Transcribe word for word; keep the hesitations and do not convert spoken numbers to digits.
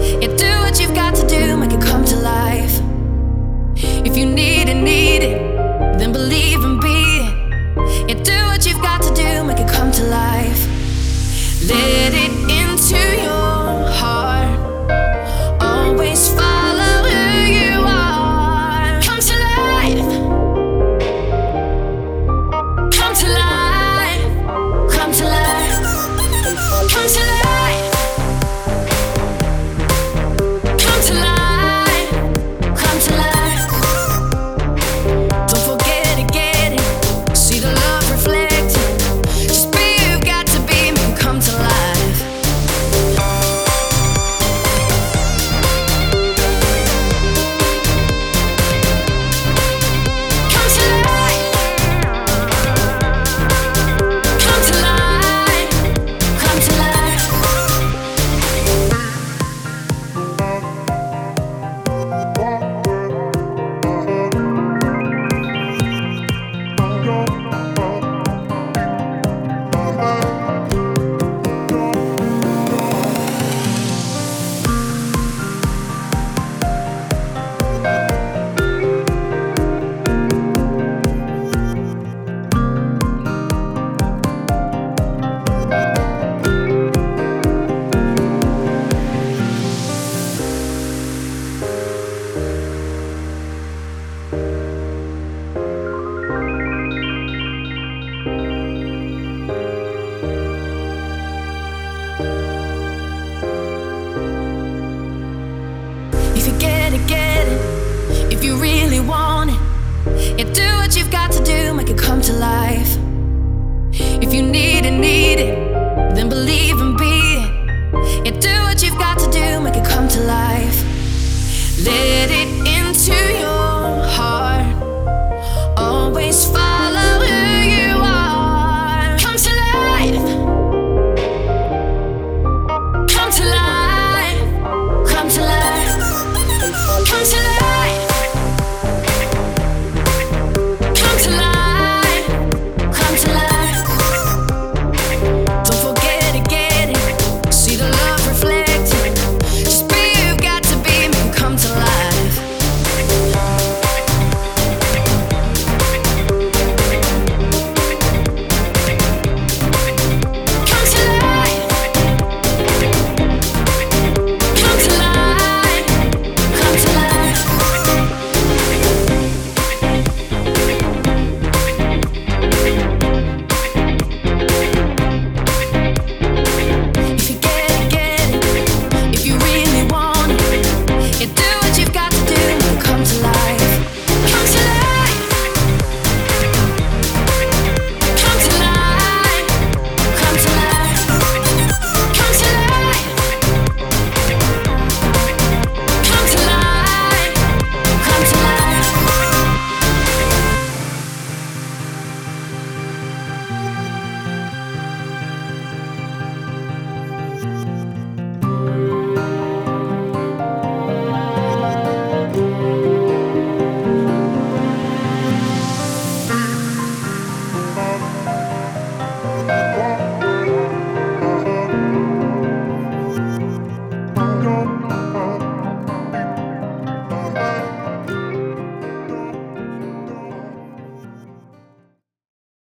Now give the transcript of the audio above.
Yeah, do what you've got to do, make it come to life. If you need it, need it, then believe and be it. Yeah, do what you've got to do, make it come to life. Let it into your heart. Always follow who you are. Come to life. Come to life. Come to life. Come to life. Come to life. Come to life. Don't forget it, get it. See the love reflected. Just be who you've got to be, make it come to life. Come to life. Come to life. Come to life. If you get it, get it. If you really want it, yeah, do what you've got to do, make it come to life. If you need it, need it, then believe and be it. Yeah, do what you've got to do, make it come to life. Let